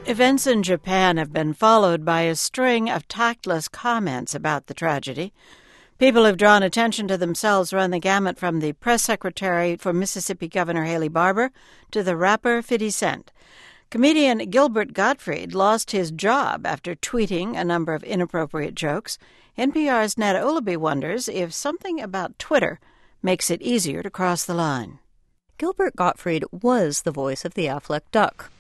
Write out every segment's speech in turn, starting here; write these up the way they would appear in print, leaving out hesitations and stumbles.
Events in Japan have been followed by a string of tactless comments about the tragedy. People who've drawn attention to themselves run the gamut from the press secretary for Mississippi Governor Haley Barbour to the rapper 50 Cent. Comedian Gilbert Gottfried lost his job after tweeting a number of inappropriate jokes. NPR's Netta Ulaby wonders if something about Twitter makes it easier to cross the line. Gilbert Gottfried was the voice of the Aflac duck.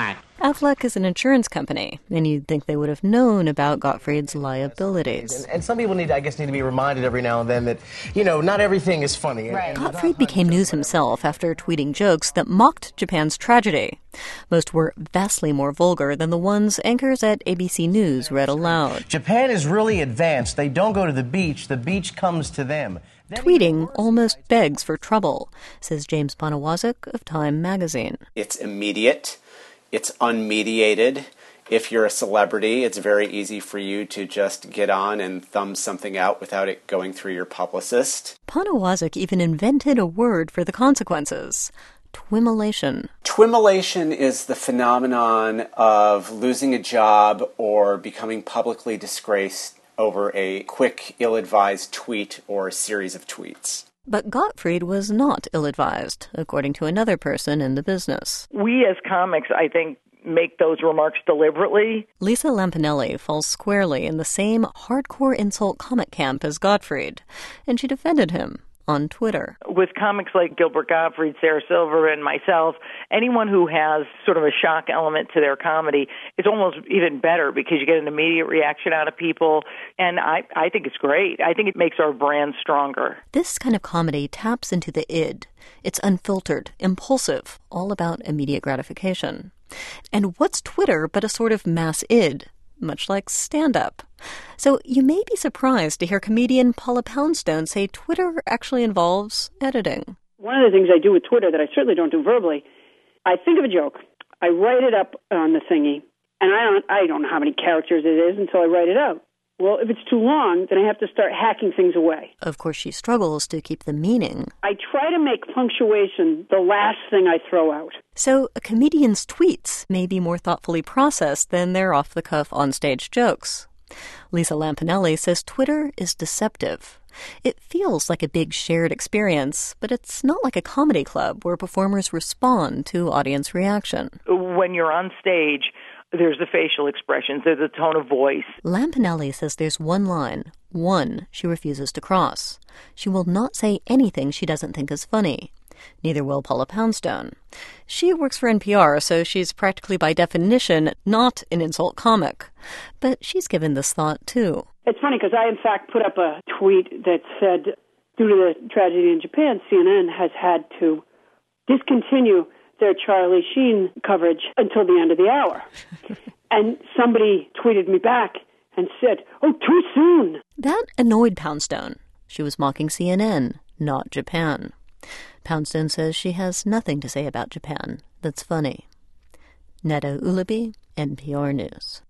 Aflac is an insurance company, and you'd think they would have known about Gottfried's liabilities. And some people need to be reminded every now and then that, not everything is funny. Right. Gottfried became news himself after tweeting jokes that mocked Japan's tragedy. Most were vastly more vulgar than the ones anchors at ABC News read aloud. Japan is really advanced. They don't go to the beach comes to them. Tweeting almost begs for trouble, says James Poniewozik of Time magazine. It's immediate. It's unmediated. If you're a celebrity, it's very easy for you to just get on and thumb something out without it going through your publicist. Poniewozik even invented a word for the consequences. Twimulation. Twimulation is the phenomenon of losing a job or becoming publicly disgraced over a quick, ill-advised tweet or a series of tweets. But Gottfried was not ill-advised, according to another person in the business. We as comics, I think, make those remarks deliberately. Lisa Lampanelli falls squarely in the same hardcore insult comic camp as Gottfried, and she defended him on Twitter. With comics like Gilbert Gottfried, Sarah Silver, and myself, anyone who has sort of a shock element to their comedy is almost even better because you get an immediate reaction out of people, and I think it's great. I think it makes our brand stronger. This kind of comedy taps into the id. It's unfiltered, impulsive, all about immediate gratification. And what's Twitter but a sort of mass id? Much like stand-up. So you may be surprised to hear comedian Paula Poundstone say Twitter actually involves editing. One of the things I do with Twitter that I certainly don't do verbally, I think of a joke, I write it up on the thingy, and I don't know how many characters it is until I write it out. Well, if it's too long, then I have to start hacking things away. Of course, she struggles to keep the meaning. I try to make punctuation the last thing I throw out. So a comedian's tweets may be more thoughtfully processed than their off-the-cuff on-stage jokes. Lisa Lampanelli says Twitter is deceptive. It feels like a big shared experience, but it's not like a comedy club where performers respond to audience reaction. When you're on stage, there's the facial expressions, there's the tone of voice. Lampanelli says there's one line, she refuses to cross. She will not say anything she doesn't think is funny. Neither will Paula Poundstone. She works for NPR, so she's practically by definition not an insult comic. But she's given this thought, too. It's funny because I, in fact, put up a tweet that said, due to the tragedy in Japan, CNN has had to discontinue their Charlie Sheen coverage until the end of the hour. And somebody tweeted me back and said, "Oh, too soon." That annoyed Poundstone. She was mocking CNN, not Japan. Poundstone says she has nothing to say about Japan that's funny. Netta Ulaby, NPR News.